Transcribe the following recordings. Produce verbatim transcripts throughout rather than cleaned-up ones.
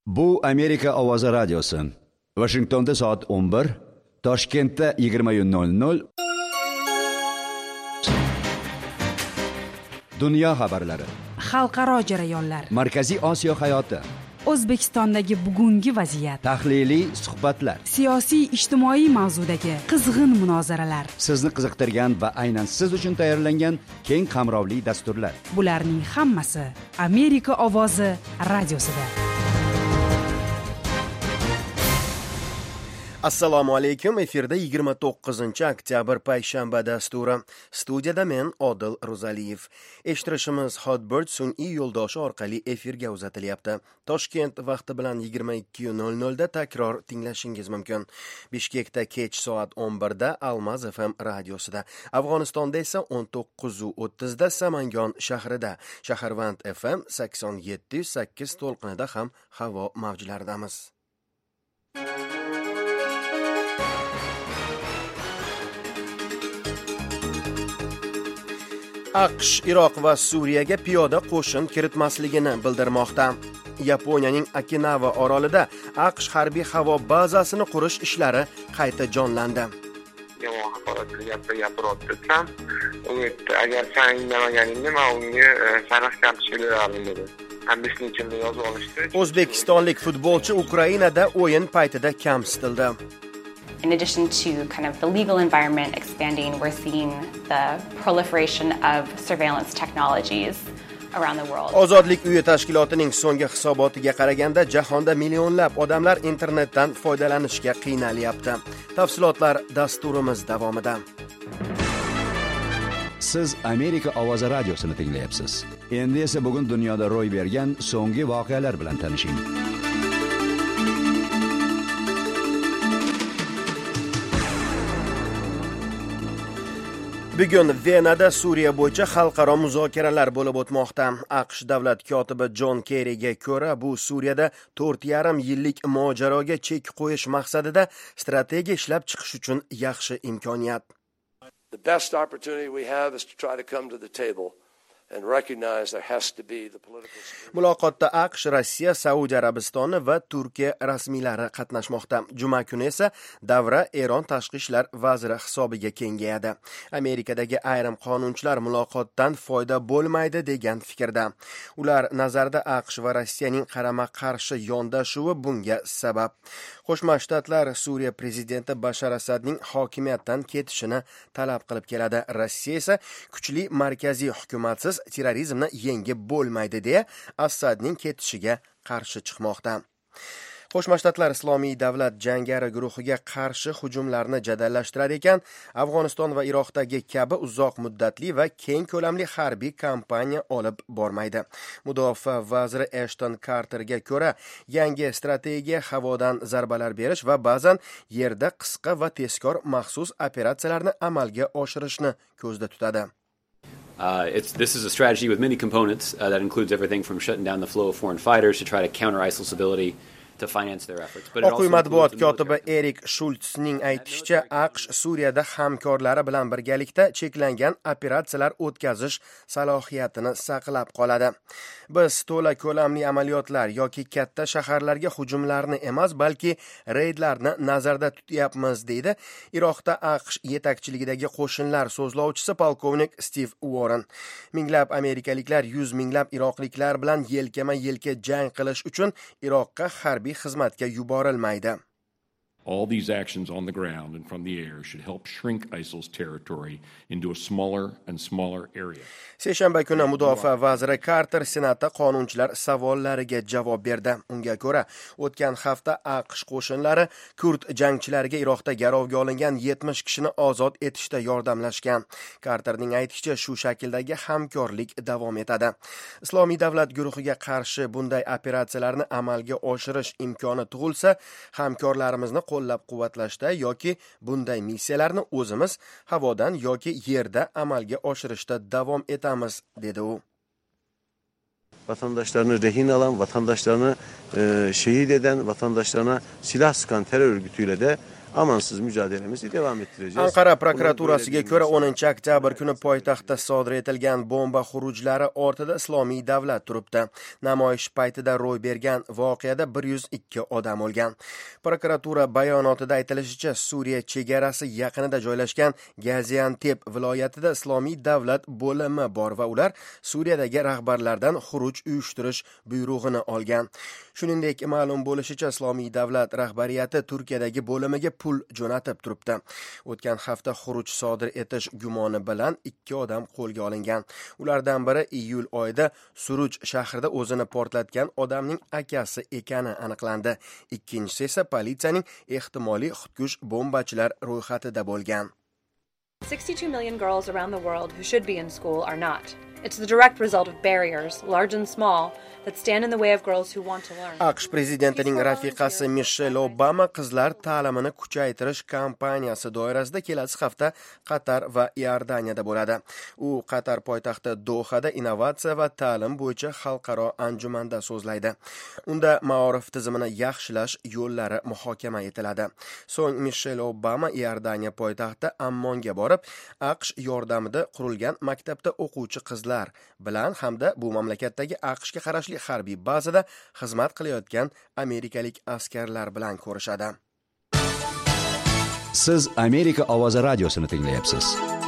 Bu Amerika Ovozi radiosi. Washingtonda soat o'n bir, Toshkentda yigirma nol nol. Dunyo xabarlari. Xalqaro jarayonlar. Markaziy Osiyo hayoti. O'zbekistondagi bugungi vaziyat. Tahliliy suhbatlar. Siyosiy ijtimoiy mavzudagi qizg'in munozaralar. Sizni qiziqtirgan va aynan siz uchun tayyorlangan keng qamrovli dasturlar. Bularning hammasi Amerika Ovozi radiosida. Assalomu alaykum. Efirda yigirma to'qqizinchi oktyabr payshanba dasturi. Studiyada men Odil Ro'zaliyev. Eshittirishimiz Hotbird sun'iy yo'ldoshi orqali efirga uzatilyapti. Toshkent vaqti bilan yigirma ikki nol nol da takror tinglashingiz mumkin. Bishkekda kech soat o'n bir da Almaz F M radiosida. Afg'onistonda esa o'n to'qqiz o'ttiz da Samangon shahrida. Shaharvand F M sakson yetti sakkiz to'lqinida ham havo mavjlaridamiz. AQSh Iroq va Suriyaga piyoda qo'shin kiritmasligini bildirmoqda. Yaponiyaning Okinawa orolida AQSh harbiy havo bazasini qurish ishlari qayta jonlandi. Yomon haqoratli gapirib agar sen indamaganingda men unga sariq kartochka berardim dedi. Ham beshinchi yozib olishdi. O'zbekistonlik futbolchi Ukrainada o'yin paytida kamsitildi. In addition to kind of the legal environment expanding, we're seeing the proliferation of surveillance technologies around the world. Ozodlik uyi tashkilotining so'nggi hisobotiga qaraganda jahonda millionlab odamlar internetdan foydalanishga qiynalyapti. Tafsilotlar dasturimiz davomida. Siz Amerika Ovozi radiosini tinglayapsiz. Endi esa bugun dunyoda ro'y bergan so'nggi voqealar bilan tanishing. Bugun Venada Suriya bo'yicha xalqaro muzokaralar bo'lib o'tmoqda. AQSh davlat kotibi Jon Kerriga ko'ra, bu Suriyada to'rt yarim yillik mojaroga chek qo'yish maqsadida strategiya ishlab chiqish uchun yaxshi imkoniyat. The best opportunity we have is to try to come to the table and recognize there has to be the political spirit. Muloqotda AQSh, Rossiya, Saudiya Arabistoni va Turkiya rasmiylari qatnashmoqda. Juma kuni esa davra Eron tashqi ishlar vaziri hisobiga kengayadi. Amerikadagi ayrim qonunchilar muloqotdan foyda bo'lmaydi degan fikrda. Ular nazarda AQSh va Rossiyaning qarama-qarshi yondashuvi bunga sabab. Qo'shma Shtatlar Suriya prezidenti Bashar Asadning hokimiyatdan ketishini talab qilib keladi. Rossiya esa kuchli markaziy hukumatsiz terrorizmni yengib bo'lmaydi deya Asadning ketishiga qarshi chiqmoqda. Qo'shma Shtatlar Islomiy davlat jangari guruhiga qarshi hujumlarni jadallashtirar ekan, Afg'oniston va Iroqdagi kabi uzoq muddatli va keng ko'lamli harbiy kampaniya olib bormaydi. Mudofaa vaziri Ashton Carterga ko'ra, yangi strategiya havodan zarbalar berish va ba'zan yerda qisqa va tezkor maxsus operatsiyalarni amalga oshirishni ko'zda tutadi. Uh, it's, this is a strategy with many components uh, that includes everything from shutting down the flow of foreign fighters to try to counter ISIL's ability to finance their efforts. Oq uy matbuot kotibi Erik Shultzning aytishicha, AQSh Suriyada hamkorlari bilan birgalikda cheklangan operatsiyalar o'tkazish salohiyatini saqlab qoladi. Biz to'la ko'lamli amaliyotlar yoki katta shaharlarga hujumlarni emas, balki reydlarni nazarda tutyapmiz, deydi Iroqda AQSh yetakchiligidagi qo'shinlar so'zlovchisi polkovnik Steve Warren. Minglab amerikaliklar yuz minglab iroqliklar bilan yelkama-yelka jang qilish uchun Iroqqa harbiy xizmatga yuborilmaydi. All these actions on the ground and from the air should help shrink ISIL's territory into a smaller and smaller area. Seshanba kuni mudofaa vaziri Carter Senatda qonunchilar savollariga javob berdi. Unga ko'ra, o'tgan hafta AQSh qo'shinlari kurd jangchilariga Iroqda garovga olingan yetmish kishini ozod etishda yordamlashgan. Carterning aytishicha, shu shakldagi hamkorlik davom etadi. Islomiy davlat guruhiga qarshi bunday operatsiyalarni amalga oshirish imkoni tug'ilsa, hamkorlarimizni qo'llab-quvvatlashda yoki bunday missiyalarni o'zimiz havodan yoki yerda amalga oshirishda davom etamiz, dedi u. Vatandaşlarını rehin alan, vatandaşlarını e, şehit eden, vatandaşlarına silah sıkan terör örgütüyle de amansız mücadelemizi devam ettireceğiz. Anqara prokuraturasiga ko'ra o'ninchi oktyabr kuni poytaxtda sodir etilgan bomba xurujlari ortida Islomiy davlat turibdi. Namoyish paytida ro'y bergan voqeada bir yuz ikki odam o'lgan. Prokuratura bayonotida aytilishicha, Suriya chegarasi yaqinida joylashgan Gaziantep viloyatida Islomiy davlat bo'limi bor va ular Suriyadagi rahbarlardan xuruj uyushtirish buyrug'ini olgan. Shuningdek, ma'lum bo'lishicha, Islomiy davlat rahbariyati Turkiyadagi bo'limiga pul jo'natib turibdi. O'tgan hafta xuruj sodir etish gumoni bilan ikki odam qo'lga olingan. Ulardan biri iyul oyida Suruj shahrida o'zini portlatgan odamning akasi ekani aniqlandi. Ikkinchisi esa politsiyaning ehtimoliy xudkush bombachilar ro'yxatida bo'lgan. sixty-two million girls around the world who should be in school are not. It's the direct result of barriers, large and small, that stand in the way of girls who want to learn. AQSh prezidentining rafiqasi Michelle Obama qizlar ta'limini kuchaytirish kampaniyasi doirasida kelasi hafta Qatar va Iordaniyada bo'ladi. U Qatar poytaxti Dohada innovatsiya va ta'lim bo'yicha xalqaro anjumanda so'zlaydi. Unda ma'orif tizimini yaxshilash yo'llari muhokama etiladi. So'ng Michelle Obama Iordaniya poytaxti Ammonga borib, AQSh yordamida qurilgan maktabda o'quvchi qizlar bilan hamda bu mamlakatdagi AQShga qarashli harbiy bazada xizmat qilayotgan amerikalik askarlar bilan ko'rishadi. Siz Amerika ovozi radiosini tinglayapsiz.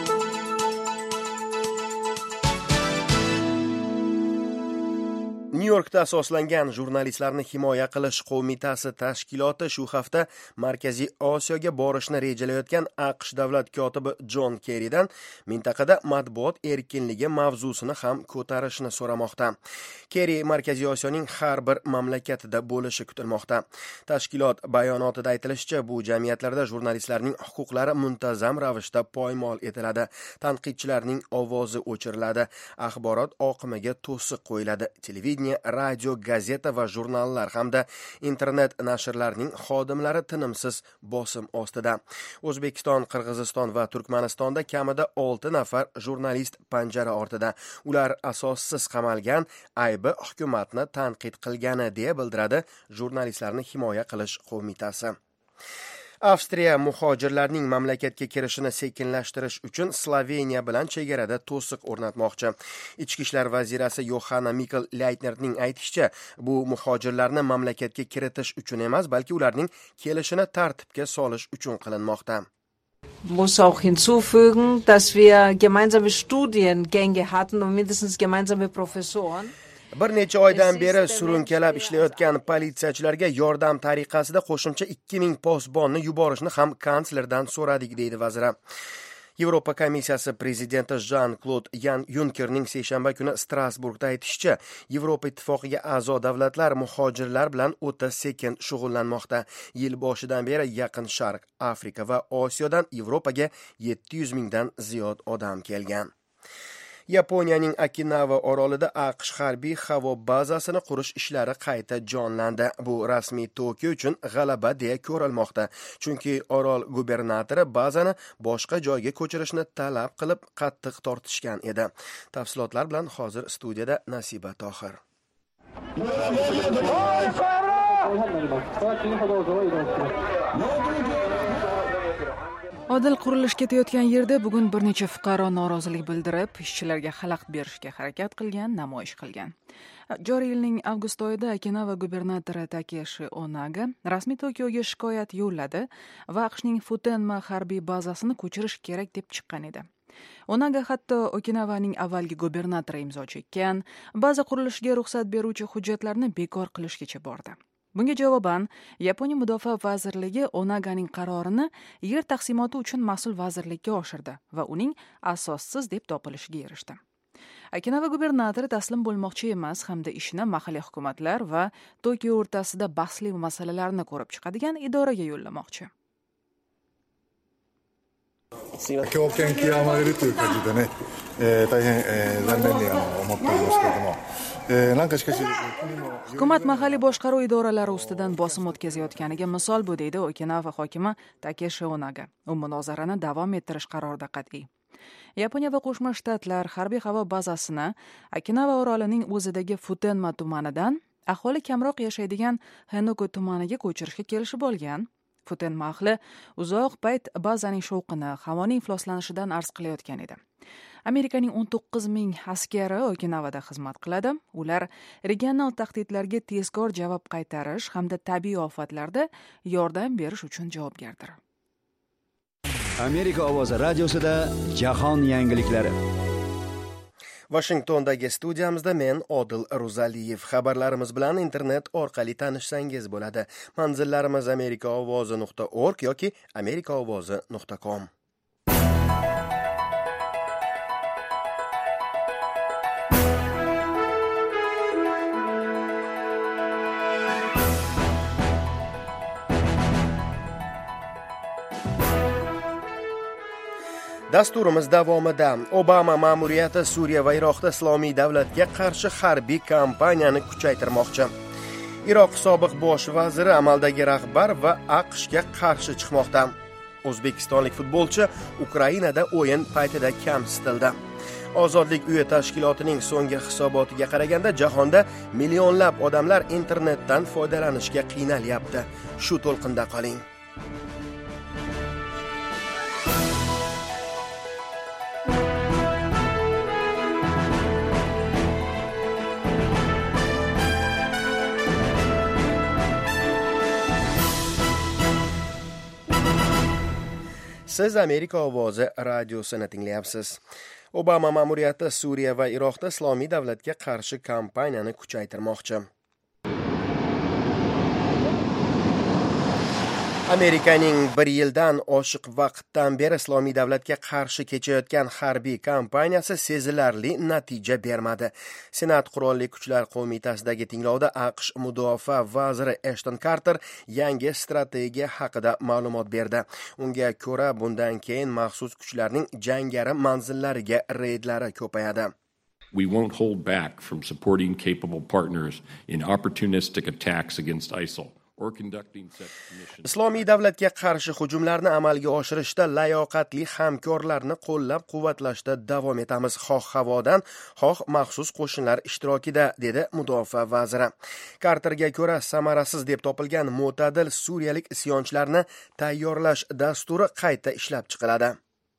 Nyu-Yorkda asoslangan jurnalistlarni himoya qilish qo'mitasi tashkiloti shu hafta Markaziy Osiyoga borishni rejalayotgan AQSh davlat kotibi Jon Kerridan mintaqada matbuot erkinligi mavzusini ham ko'tarishni so'ramoqda. Kerri Markaziy Osiyoning har bir mamlakatida bo'lishi kutilmoqda. Tashkilot bayonotida aytilishicha, bu jamiyatlarda jurnalistlarning huquqlari muntazam ravishda poymol etiladi, tanqidchilarning ovozi o'chiriladi, axborot oqimiga to'siq qo'yiladi. Televideniya, radio, gazeta va jurnallar hamda internet nashrlarning xodimlari tinimsiz bosim ostida. O'zbekiston, Qirg'iziston va Turkmanistonda kamida olti nafar jurnalist panjara ortida. Ular asossiz qamalgan, aybi hukumatni tanqid qilgani deya bildiradi Jurnalistlarni himoya qilish qo'mitasi. Avstriya muhojirlarning mamlakatga kirishini sekinlashtirish uchun Sloveniya bilan chegarada to'siq o'rnatmoqchi. Ichki ishlar vazirasi Yohanna Mikl-Leitnerning aytishicha, bu muhojirlarni mamlakatga kiritish uchun emas, balki ularning kelishini tartibga solish uchun qilinmoqda. Muss auch hinzufügen, dass wir gemeinsame Studiengänge hatten und mindestens gemeinsame Professoren. Bir necha oydan beri surunkalab ishlayotgan politsiyachilarga yordam tariqasida qo'shimcha ikki ming posbonni yuborishni ham kanslerdan so'radik, deydi vazir. Yevropa komissiyasi prezidenti Jean-Claude Junckerning seshanba kuni Strasburgda aytishicha, Yevropa ittifoqiga a'zo davlatlar muhojirlar bilan o'ta sekin shug'ullanmoqda. Yil boshidan beri Yaqin Sharq, Afrika va Osiyodan Yevropaga yetti yuz mingdan ziyod odam kelgan. Yaponiyaning Okinawa orolida AQSh harbiy havo bazasini qurish ishlari qayta jonlandi. Bu rasmiy Tokio uchun g'alaba deya ko'rilmoqda. Chunki orol gubernatori bazani boshqa joyga ko'chirishni talab qilib qattiq tortishgan edi. Tafsilotlar bilan hozir studiyada Nasiba Tohir. Odil qurilish ketayotgan yerda bugun bir necha fuqaro norozilik bildirib, ishchilarga xalaqit berishga harakat qilgan, namoyish qilgan. Joriy yilning avgust oyida Okinawa gubernatori Takeshi Onaga rasmiy Tokioga shikoyat yo'lladi va AQShning Futenma harbiy bazasini ko'chirish kerak deb chiqqan edi. Onaga hatto Okinawaning avvalgi gubernatori imzo chekkan, baza qurilishiga ruxsat beruvchi hujjatlarni bekor qilishgacha bordi. Bunga javoban Yaponiya mudofaa vazirligi Onaganing qarorini yer taqsimoti uchun mas'ul vazirlikka oshirdi va uning asossiz deb topilishiga erishdi. Okinawa gubernatori taslim bo'lmoqchi emas hamda ishni mahalliy hukumatlar va Tokio o'rtasida bahsli masalalarni ko'rib chiqadigan idoraga yo'llamoqchi. 強権極まれるという感じでね、えー、大変、えー、残念に思っておりますけれども、えー、なんかしかし Hukumat mahalliy boshqaruv idoralari ustidan bosim o'tkazayotganiga misol bu, deydi Okinawa hokimi Takeshi Onaga. U munozarani davom ettirish qarorida qat'iy. Yaponiya va Qo'shma Shtatlar harbiy havo bazasini Okinawa orolining o'zidagi Futenma tumanidan aholi kamroq yashaydigan Henoku tumaniga ko'chirishga kelishib olgan. Putin mahli uzoq payt bazaning shovqini, havoning ifloslanishidan arz qilayotgan edi. Amerikaning o'n to'qqiz ming askari Okinavada xizmat qiladi. Ular regional tahdidlarga tezkor javob qaytarish hamda tabiiy ofatlarda yordam berish uchun javobgardir. Amerika ovozi radiosida jahon yangiliklari. Washingtondagi studiyamizda men Odil Ro'zaliyev. Xabarlarimiz bilan internet orqali tanishsangiz bo'ladi. Manzillarimiz amerika ovozi nuqta org yoki amerika ovozi nuqta com. Dasturimiz davomida Obama ma'muriyati Suriya va Iroqda islomiy davlatga qarshi harbiy kampaniyani kuchaytirmoqchi. Iroq sobiq bosh vaziri amaldagi rahbar va AQShga qarshi chiqmoqda. O'zbekistonlik futbolchi Ukrainada o'yin paytida kamsitildi. Ozodlik uyi tashkilotining so'nggi hisobotiga qaraganda jahonda millionlab odamlar internetdan foydalanishga qiynalyapti. Shu to'lqinda qoling. Siz Amerika ovozi radiosini tinglayapsiz. Obama ma'muriyati Suriya va Iroqda islomiy davlatga qarshi kampaniyani kuchaytirmoqchi. Amerikaning bir yildan oshiq vaqtdan beri islomiy davlatga qarshi kechayotgan harbiy kampaniyasi sezilarli natija bermadi. Senat Qurolli Kuchlar qo'mitasidagi tinglovda AQSh mudofaa vaziri Ashton Carter yangi strategiya haqida ma'lumot berdi. Unga ko'ra, bundan keyin maxsus kuchlarning jangari manzillariga reydlari ko'payadi. We won't hold back from supporting capable partners in opportunistic attacks against ISIL. Islomiy davlatga qarshi hujumlarni amalga oshirishda layoqatli hamkorlarni qo'llab-quvvatlashda davom etamiz, xoh havodan, xoh maxsus qo'shinlar ishtirokida, dedi mudofaa vaziri. Carterga ko'ra, samarasiz deb topilgan mo'tadil suriyalik isyonchilarni tayyorlash dasturi qayta ishlab chiqiladi.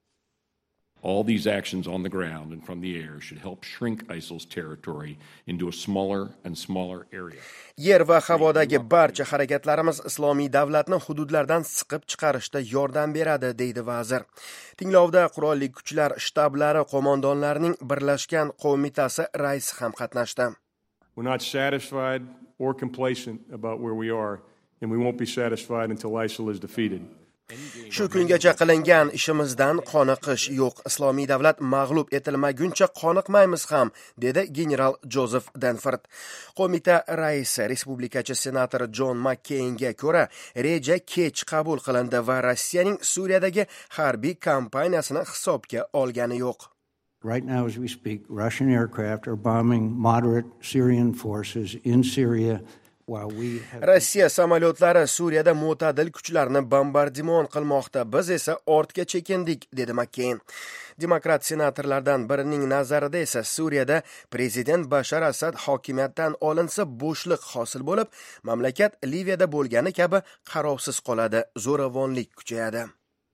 All these actions on the ground and from the air should help shrink ISIL's territory into a smaller and smaller area. Yer va havodagi barcha harakatlarimiz islomiy davlatni hududlardan siqib chiqarishda yordam beradi, deydi vazir. Tinglovda Qurolli Kuchlar shtablari qo'mondonlarining birlashgan qo'mitasi raisi ham qatnashdi. We're not satisfied or complacent about where we are, and we won't be satisfied until ISIL is defeated. Shu kungacha qilingan ishimizdan qoniqish yo'q. Islomiy davlat mag'lub etilmaguncha qoniqmaymiz ham, dedi general Joseph Danford. Qo'mita raisi respublikachi senator John McCainga ko'ra, reja kech qabul qilindi va Rossiyaning Suriyadagi harbiy kampaniyasini hisobga olgani yo'q. Right now as we speak, Russian aircraft are bombing moderate Syrian forces in Syria. Rossiya samolyotlari Suriyada mo'tadil kuchlarni bombardimon qilmoqda. Biz esa ortga chekindik, dedi McCain. Demokrat senatorlardan birining nazarida esa Suriyada prezident Bashar Asad hokimiyatdan olinsa bo'shliq hosil bo'lib, mamlakat Liviyada bo'lgani kabi qarovsiz qoladi, zo'ravonlik kuchayadi.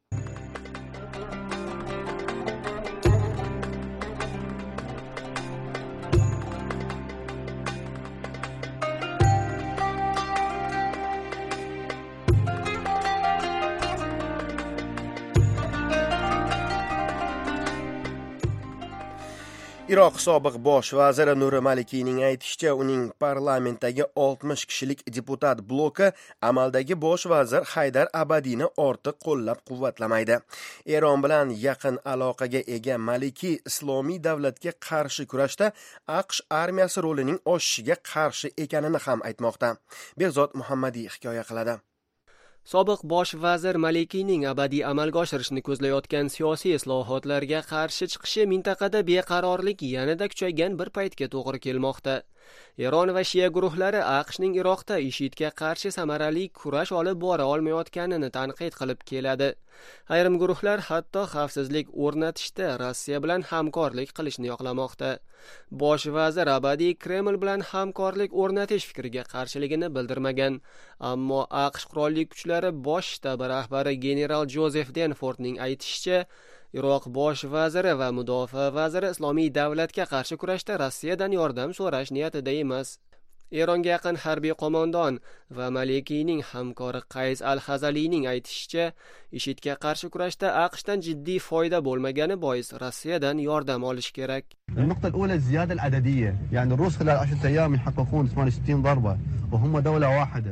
Iroq sobiq bosh vaziri Nuri Malikiyning aytishicha, uning parlamentdagi oltmish kishilik deputat bloki amaldagi bosh vazir Haydar Abadiyni ortiq qo'llab-quvvatlamaydi. Eron bilan yaqin aloqaga ega Maliki islomiy davlatga qarshi kurashda AQSh armiyasi rolining oshishiga qarshi ekanini ham aytmoqda. Behzod Muhammadiy hikoya qiladi. Sobiq bosh vazir Malikiyning abadiy amalga oshirishni ko'zlayotgan siyosiy islohotlarga qarshi chiqishi mintaqada beqarorlik yanada kuchaygan bir paytga to'g'ri kelmoqda. Eron va Shiya guruhlari AQShning Iroqda IShIDga qarshi samarali kurash olib bora olmayotganini tanqid qilib keladi. Ayrim guruhlar hatto xavfsizlik o'rnatishda Rossiya bilan hamkorlik qilishni yoqlamoqda. Bosh vazir Abadi Kreml bilan hamkorlik o'rnatish fikriga qarshiligini bildirmagan, ammo AQSh qurolli kuchlari bosh shtabi rahbari general Joseph Denfordning aytishicha, Iroq bosh vaziri va mudofaa vaziri Islomiy davlatga qarshi kurashda Rossiyadan yordam so'rash niyatida emas. Eronga yaqin harbiy qo'mondon va Malikiyning hamkori Qays al-Hazaliyning aytishicha, IShIDga qarshi kurashda AQShdan jiddiy foyda bo'lmagani bois Rossiyadan yordam olish kerak. النقطة الأولى الزيادة العددية، يعني الروس خلال عشرة أيام يحققون ثمانية وستين ضربة وهم دولة واحدة.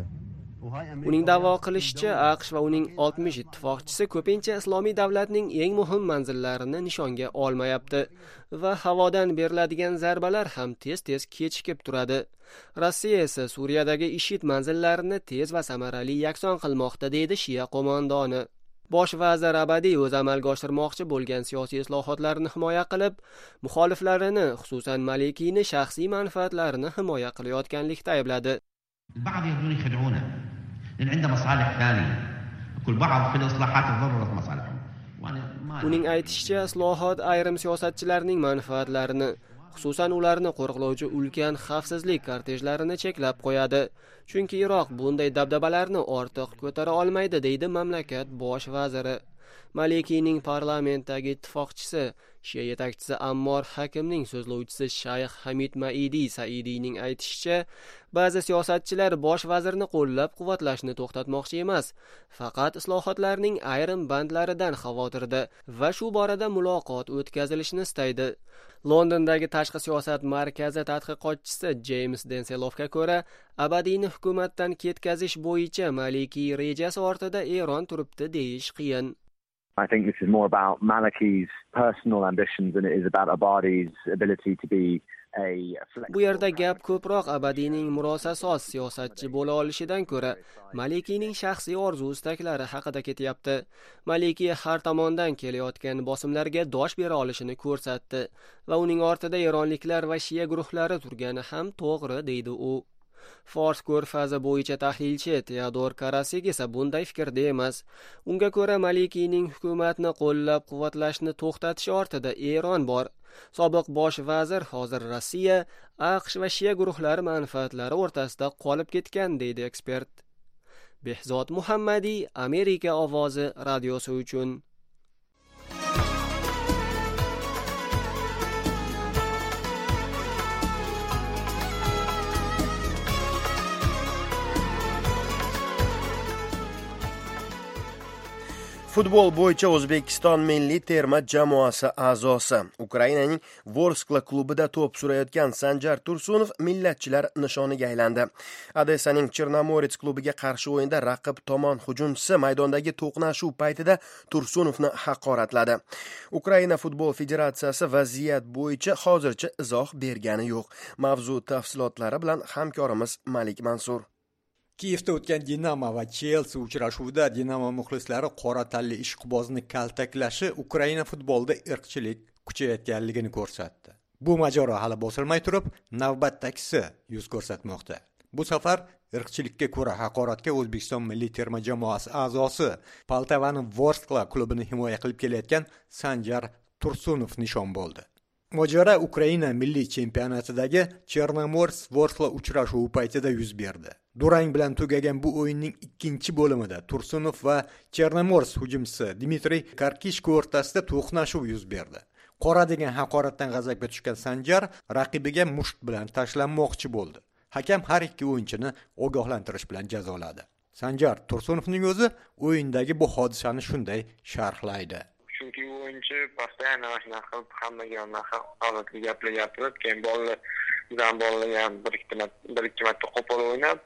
Uning da'vo qilishicha, AQSh va uning oltmish ittifoqchisi ko'pincha Islomiy davlatning eng muhim manzillarini nishonga olmayapti va havodan beriladigan zarbalar ham tez-tez kechikib turadi. Rossiya esa Suriyadagi IShID manzillarini tez va samarali yakson qilmoqda, deydi Shiya qo'mondoni. Bosh vazir Abadi o'z amalga oshirmoqchi bo'lgan siyosiy islohotlarni himoya qilib, muxoliflarini, xususan Malikiyni shaxsiy manfaatlarini himoya qilayotganlikda aybladi. البعض يريدون يخدعونا لأن عندنا مصالح ثانية كل بعض في الإصلاحات تضررت مصالحهم. Uning aytishicha, islohot ayrim siyosatchilarning manfaatlarini, xususan ularni qo'riqlovchi ulkan xavfsizlik kortejlarini cheklab qo'yadi. Chunki Iroq bunday dabdabalarni ortiq ko'tara olmaydi, deydi mamlakat bosh vaziri. Malikiyning parlamentdagi ittifoqchisi, Shiya yetakchisi Ammor Hakimning so'zlovchisi Shayx Hamid Maidi Saidiyning aytishicha, ba'zi siyosatchilar bosh vazirni qo'llab-quvvatlashni to'xtatmoqchi emas, faqat islohotlarning ayrim bandlaridan xavotirda va shu borada muloqot o'tkazilishini istaydi. Londondagi tashqi siyosat markazi tadqiqotchisi James Denselovga ko'ra, Abadiyni hukumatdan ketkazish bo'yicha Malikiy rejasi ortida Eron turibdi deyish qiyin. I think this is more about Maliki's personal ambitions than it is about Abadi's ability to be a Bu yerda gap ko'proq Abadiyning murosasoz siyosatchi bo'la olishidan ko'ra, Malikiyning shaxsiy orzu-istaklari haqida ketyapti. Maliki har tomondan kelayotgan bosimlarga dosh bera olishini ko'rsatdi va uning ortida eronliklar va Shiya guruhlari turgani ham to'g'ri, deydi u. Fors ko'rfazi bo'yicha tahlilchi Teodor Karasik esa bunday fikrda emas. Unga ko'ra, Malikiyning hukumatni qo'llab-quvvatlashni to'xtatish ortida Eron bor. Sobiq bosh vazir hozir Rossiya, AQSh va Shiya guruhlari manfaatlari o'rtasida qolib ketgan, deydi ekspert. Behzod Muhammadi, Amerika ovozi radiosi uchun. Futbol bo'yicha O'zbekiston milliy terma jamoasi a'zosi Ukrainaning Vorskla klubida to'p surayotgan Sanjar Tursunov millatchilar nishoniga aylandi. Odessaning Chernomorets klubiga qarshi o'yinda raqib tomon hujumchisi maydondagi to'qnashuv paytida Tursunovni haqoratladi. Ukraina futbol federatsiyasi vaziyat bo'yicha hozircha izoh bergani yo'q. Mavzu tafsilotlari bilan hamkorimiz Malik Mansur. Kiyevda o'tgan Dinamo va Chelsea uchrashuvida Dinamo muxlislari qora tanli ishqibozni kaltaklashi Ukraina futbolida irqchilik kuchayotganligini ko'rsatdi. Bu mojaro hali bosilmay turib, navbatdagisi yuz ko'rsatmoqda. Bu safar irqchilikka ko'ra haqoratga O'zbekiston milliy terma jamoasi a'zosi Poltavani Vorskla klubini himoya qilib kelayotgan Sanjar Tursunov nishon bo'ldi. Mojaro Ukraina milliy chempionatidagi Chernomorets Vorskla uchrashuvi paytida yuz berdi. Durang bilan tugagan bu o'yinning ikkinchi bo'limida Tursunov va Chernomorets hujumchisi Dmitriy Karkishko o'rtasida to'qnashuv yuz berdi. Qora degan haqoratdan g'azabga tushgan Sanjar raqibiga musht bilan tashlanmoqchi bo'ldi. Hakam har ikki o'yinchini ogohlantirish bilan jazoladi. Sanjar Tursunovning o'zi o'yindagi bu hodisani shunday sharhlaydi. Chunki o'yinchi постоянно mana qilib hammaga holatli gaplar gapirib, keyin bolalar bilan bolalar ham bir ikki marta qo'pol o'ynab,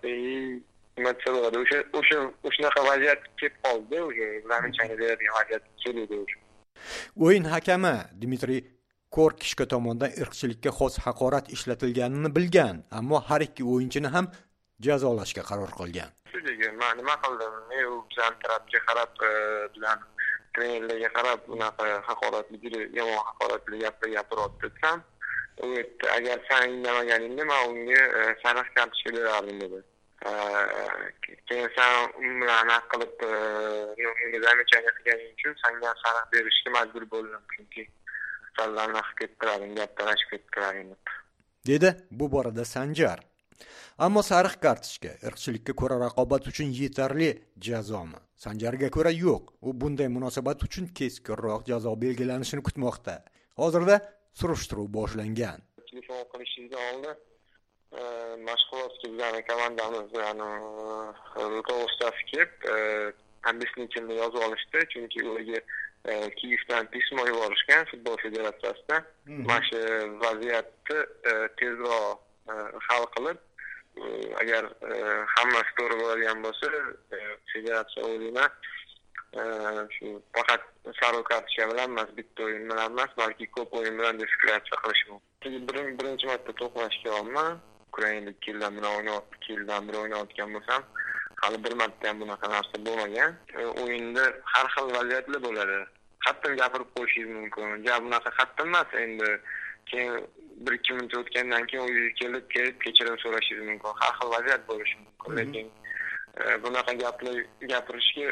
nima bo'ladi? O'sha o'sha o'shanaqa vaziyat kelib qoldi, o'sha ularning changga beradigan vaziyat keldi o'sha. O'yin hakami Dmitriy Korkishko tomonidan irqchilikka xos haqorat ishlatilganini bilgan, ammo har ikki o'yinchini ham jazolashga qaror qilgan. Men nima qildim? Men u bizning tarafga qarab bilan trenerlarga qarab bunaqa haqoratli, yomon haqoratli gaplar gapirib o'tsam, u yerda agar sen indamaganingda men unga sariq kartochka berardim dedi. Keyin sen bilan naq qilib unga zamechaniya qilganing uchun senga sariq berishga majbur bo'ldim, chunki sallarni naq kettirading, gap talashib kettirading dedi bu borada Sanjar. Ammo sariq kartochka irqchilikka ko'ra raqobat uchun yetarli jazomi? Sanjarga ko'ra yo'q. U bunday munosabat uchun keskinroq jazo belgilanishini kutmoqda. Hozirda surishtiruv boshlangan. Telefon qilishingizdan oldin mashg'ulotga bizning komandamiz bilan rukovodstvosi kelib, объяснительni yozib olishdi, chunki ularga Kiyevdan pismo yuborishgan futbol federatsiyasidan. Mana shu vaziyatni tezroq hal qilib, agar hammasi to'g'ri bo'ladigan bo'lsa, federatsiya o'yini shu faqat sariq kartochka bilan emas, bitta o'yin bilan emas, balki ko'p o'yin bilan diskvalifikatsiya qilish mumkin. Birinchi birinchi marta to'qnashib kelyapman. Ukrainada keldan bilan o'ynab, keldan beri o'ynayotgan bo'lsam, hali bir marta ham bunaqa narsa bo'lmagan. O'yinda har xil vaziyatlar bo'ladi. Hattam gapirib qo'yishingiz mumkin. Ja bunaqa hattam emas, endi keyin bir ikki minut o'tgandan keyin o'yinga kelib, kelib kechirim so'rashingiz mumkin. Har xil vaziyat bo'lishi mumkin. Lekin bunaqa gaplar gapirishga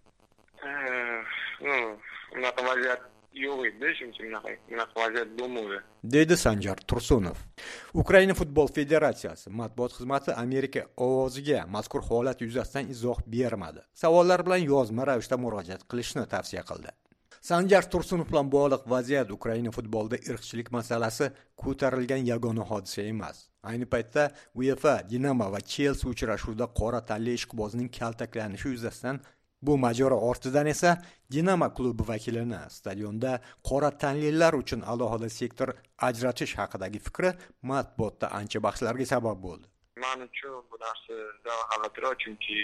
bunaqa vaziyat yo'q edi, chunki bunaqa bunaqa vaziyat bo'lmaydi, dedi Sanjar Tursunov. Ukraina futbol federatsiyasi matbuot xizmati Amerika ovoziga mazkur holat yuzasidan izoh bermadi. Savollar bilan yozma ravishda murojaat qilishni tavsiya qildi. Sanjar Tursunov bilan bog'liq vaziyat Ukraina futbolida irqchilik masalasi ko'tarilgan yagona hodisa emas. Ayni paytda UEFA, Dinamo va Chelsea uchrashuvida qora tanli ishqibozning kaltaklanishi yuzasidan bu majora ortidan esa Dinamo klubi vakilini stadionda qora tanlilar uchun alohida sektor ajratish haqidagi fikri matbuotda ancha bahslarga sabab bo'ldi. Men uchun bu narsa xavotirli, chunki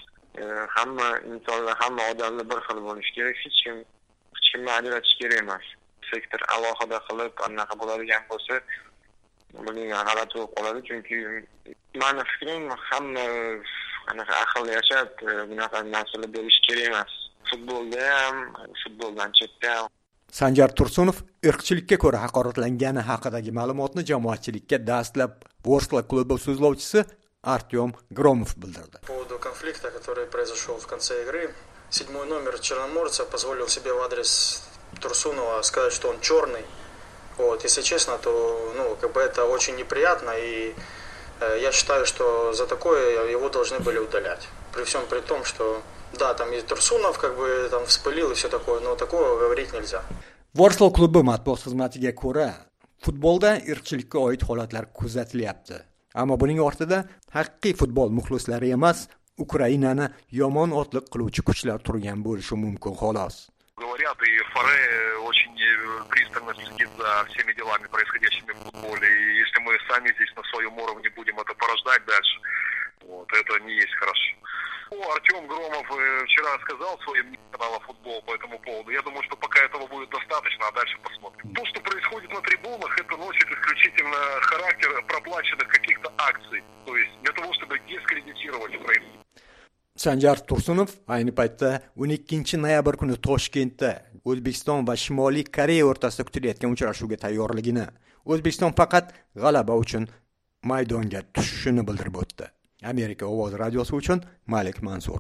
hamma insonlar, hamma odamlar bir xil bo'lishi kerak, hech kim hech kimni ajratish kerak emas. Sektor alohida qilib anaqa bo'ladigan bo'lsa, buning g'alati bo'lib qoladi, chunki meni fikrim hamma anaqa aqlli yashab, bunaqa narsalar bo'lishi kerak emas. Futbolda ham, futboldan chetda ham. Sanjar Tursunov irqchilikka ko'ra haqoratlangani haqidagi ma'lumotni jamoatchilikka dastlab Ворскла klubi so'zlovchisi Artyom Gromov bildirdi. По поводу конфликта, который произошел в конце игры, седьмой номер Черноморца позволил себе в адрес Турсунова сказать, что он черный. Вот, если честно, то, ну, как бы это очень неприятно, и э, я считаю, что за такое его должны были удалять. При всем при том, что, да, там и Турсунов как бы там вспылил и все такое, но такого говорить нельзя. Ворскла klubi matbuot xizmatiga ko'ra, futbolda irqchilikka oid holatlar kuzatilyapti. Ammo buning ortida haqiqiy futbol muxlislari emas, Ukrainani yomon otliq qiluvchi kuchlar turgan bo'lishi mumkin xolos. Говорят, и Фаре очень пристально следит за всеми делами, происходящими в футболе. И если мы сами здесь на своем уровне будем это порождать дальше, вот, это не есть хорошо. Ну, Артем Громов вчера сказал свое мнение канала «Футбол» по этому поводу. Я думаю, что пока этого будет достаточно, а дальше посмотрим. То, что происходит на трибунах, это носит исключительно характер проплаченных каких-то акций. То есть для того, чтобы дискредитировать Украину. Sanjar Tursunov ayni paytda o'n ikkinchi noyabr kuni Toshkentda O'zbekiston va Shimoliy Koreya o'rtasida kutilayotgan uchrashuvga tayyorligini, O'zbekiston faqat g'alaba uchun maydonga tushishini bildirib o'tdi. Amerika ovoz radiosi uchun Malik Mansur.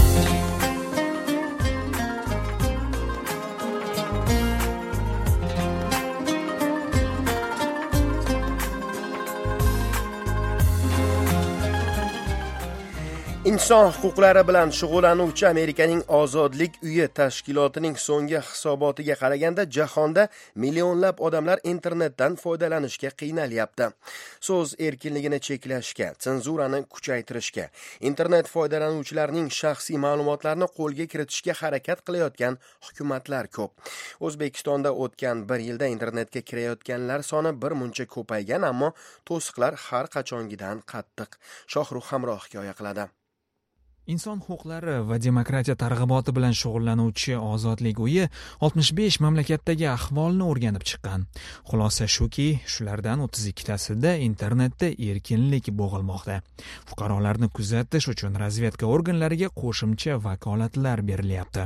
Inson huquqlari bilan shug'ullanuvchi Amerikaning Ozodlik uyi tashkilotining so'nggi hisobotiga qaraganda jahonda millionlab odamlar internetdan foydalanishga qiynalyapti. So'z erkinligini cheklashga, senzurani kuchaytirishga, internet foydalanuvchilarining shaxsiy ma'lumotlarini qo'lga kiritishga harakat qilayotgan hukumatlar ko'p. O'zbekistonda o'tgan bir yilda internetga kirayotganlar soni bir muncha ko'paygan, ammo to'siqlar har qachongidan qattiq. Shohrux Hamroh hikoya qiladi. Inson huquqlari va demokratiya targ'iboti bilan shug'ullanuvchi Ozodlik uyi oltmish besh mamlakatdagi ahvolni o'rganib chiqqan. Xulosa shuki, shulardan o'ttiz ikkitasida internetda erkinlik bo'g'ilmoqda. Fuqarolarni kuzatish uchun razvedka organlariga qo'shimcha vakolatlar berilyapti.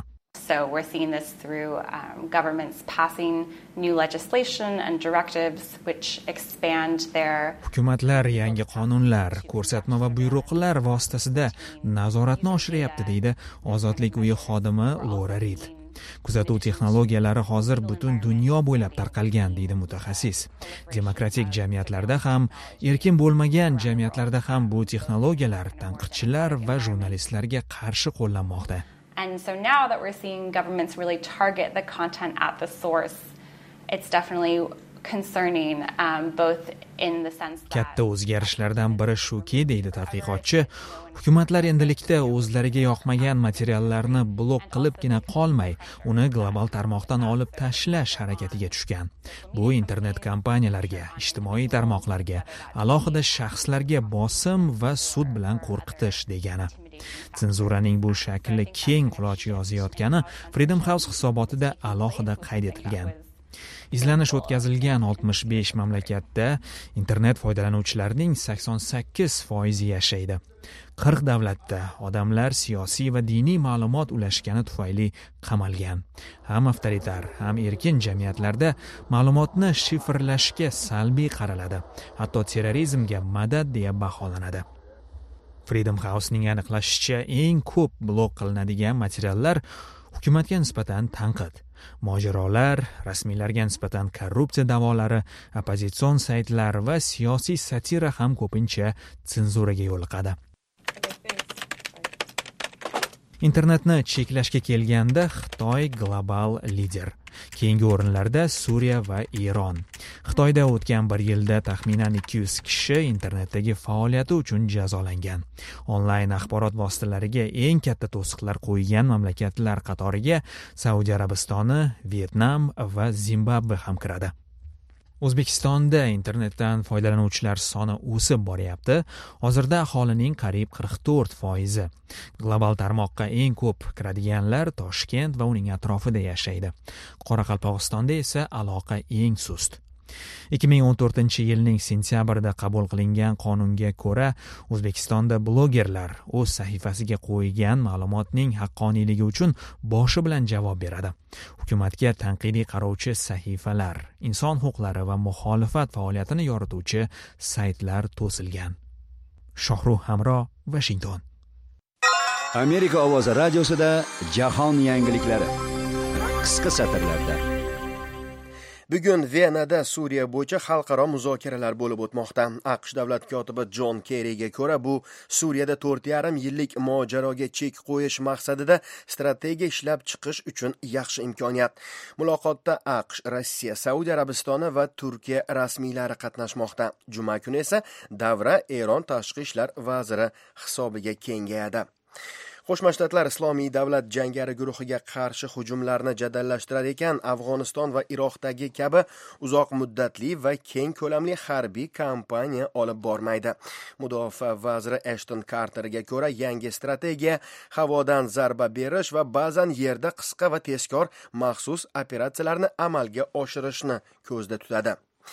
So we're seeing this through um, governments passing new legislation and directives which expand their Hukumatlar yangi qonunlar, ko'rsatma va buyruqlar vositasida nazoratni oshiryapti, deydi Ozodlik uyi xodimi Laura Reed. Kuzatuv texnologiyalari hozir butun dunyo bo'ylab tarqalgan, deydi mutaxassis. Demokratik jamiyatlarda ham, erkin bo'lmagan jamiyatlarda ham bu texnologiyalar tanqidchilar va jurnalistlarga qarshi qo'llanmoqda. And so now that we're seeing governments really target the content at the source, it's definitely concerning um, both in the sense that Katta o'zgarishlardan biri shuki, deydi tadqiqotchi, hukumatlar endilikda o'zlariga yoqmagan materiallarni blok qilibgina qolmay, uni global tarmoqdan olib tashlash harakatiga tushgan. Bu internet kompaniyalarga, ijtimoiy tarmoqlarga, alohida shaxslarga bosim va sud bilan qo'rqitish degani. Senzuraning bu shakli keng quloch yozayotgani Freedom House hisobotida alohida qayd etilgan. Izlanish o'tkazilgan oltmish besh mamlakatda internet foydalanuvchilarining sakson sakkiz foizi yashaydi. qirq davlatda odamlar siyosiy va diniy ma'lumot ulashgani tufayli qamalgan. Ham avtoritar, ham erkin jamiyatlarda ma'lumotni shifrlashga salbiy qaraladi, hatto terrorizmga madad deya baholanadi. Freedom House'ning aniqlashicha, eng ko'p blok qilinadigan materiallar hukumatga nisbatan tanqid, mojarolar, rasmiylarga nisbatan korrupsiya da'volari, oppozitsion saytlar va siyosiy satira ham ko'pincha senzuraga yo'liqadi. Internetni cheklashga kelganda Xitoy global lider. Keyingi o'rinlarda Suriya va Eron. Xitoyda o'tgan bir yilda taxminan ikki yuz kishi internetdagi faoliyati uchun jazolangan. Onlayn axborot vositalariga eng katta to'siqlar qo'ygan mamlakatlar qatoriga Saudiya Arabistoni, Vietnam va Zimbabve ham kiradi. O'zbekistonda internetdan foydalanuvchilar soni o'sib boryapti. Hozirda aholining qariyb qirq to'rt foizi. Global tarmoqqa eng ko'p kiradiganlar Toshkent va uning atrofida yashaydi. Qoraqalpog'istonda esa aloqa eng sust. ikki ming o'n to'rtinchi yilning sentyabrida qabul qilingan qonunga ko'ra, O'zbekistonda blogerlar o'z sahifasiga qo'ygan ma'lumotning haqqoniyligi uchun boshi bilan javob beradi. Hukumatga tanqidiy qarovchi sahifalar, inson huquqlari va muxolifat faoliyatini yorituvchi saytlar to'silgan. Shohruh Hamro, Washington. Amerika ovozi radiosida jahon yangiliklari. Qisqa satrlarda. Bugun Venada Suriya bo'yicha xalqaro muzokaralar bo'lib o'tmoqda. AQSh davlat kotibi Jon Kerriga ko'ra, bu Suriyada to'rt yarim yillik mojaroga chek qo'yish maqsadida strategiya ishlab chiqish uchun yaxshi imkoniyat. Muloqotda AQSh, Rossiya, Saudiya Arabistoni va Turkiya rasmiylari qatnashmoqda. Juma kuni esa davra Eron tashqi ishlar vaziri hisobiga kengayadi. Qo'shma Shtatlar Islomiy davlat jangari guruhiga qarshi hujumlarni jadallashtirar ekan, Afg'oniston va Iroqdagi kabi uzoq muddatli va keng ko'lamli harbiy kampaniya olib bormaydi. Mudofaa vaziri Ashton Carterga ko'ra, yangi strategiya havodan zarba berish va ba'zan yerda qisqa va tezkor maxsus operatsiyalarni amalga oshirishni ko'zda tutadi.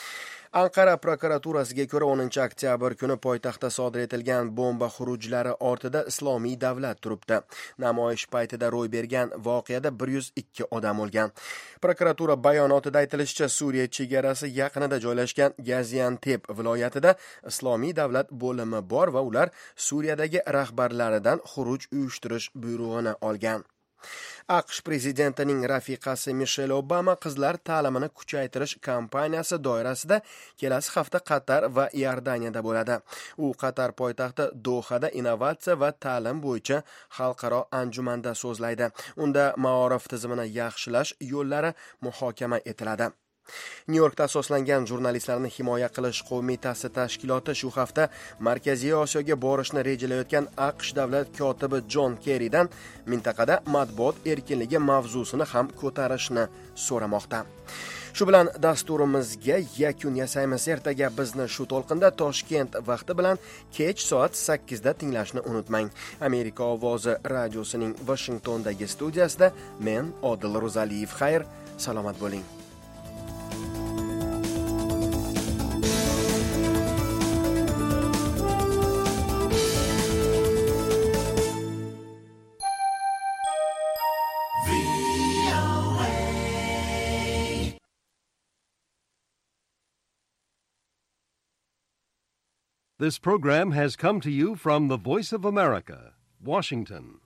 Anqara prokuraturasiga ko'ra, o'ninchi oktyabr kuni poytaxtda sodir etilgan bomba xurujlari ortida Islomiy davlat turibdi. Namoyish paytida ro'y bergan voqeada bir yuz ikki odam o'lgan. Prokuratura bayonotida aytilishicha, Suriya chegarasi yaqinida joylashgan Gaziantep viloyatida Islomiy davlat bo'limi bor va ular Suriyadagi rahbarlaridan xuruj uyushtirish buyrug'ini olgan. AQSh prezidentining rafiqasi Michelle Obama qizlar ta'limini kuchaytirish kampaniyasi doirasida kelasi hafta Qatar va Iordaniyada bo'ladi. U Qatar poytaxti Dohada innovatsiya va ta'lim bo'yicha xalqaro anjumanda so'zlaydi. Unda maorif tizimini yaxshilash yo'llari muhokama etiladi. Nyu-Yorkda asoslangan jurnalistlarni himoya qilish qo'mitasi tashkiloti shu hafta Markaziy Osiyoga borishni rejalayotgan AQSh davlat kotibi Jon Kerridan mintaqada matbuot erkinligi mavzusini ham ko'tarishni so'ramoqda. Shu bilan dasturimizga yakun yasaymiz. Ertaga bizni shu to'lqinda Toshkent vaqti bilan kech soat sakkizda tinglashni unutmang. Amerika ovozi radiosining Washingtondagi studiyasida men Odil Ro'zaliyev. Xayr, salomat bo'ling. V This program has come to you from the Voice of America, Washington.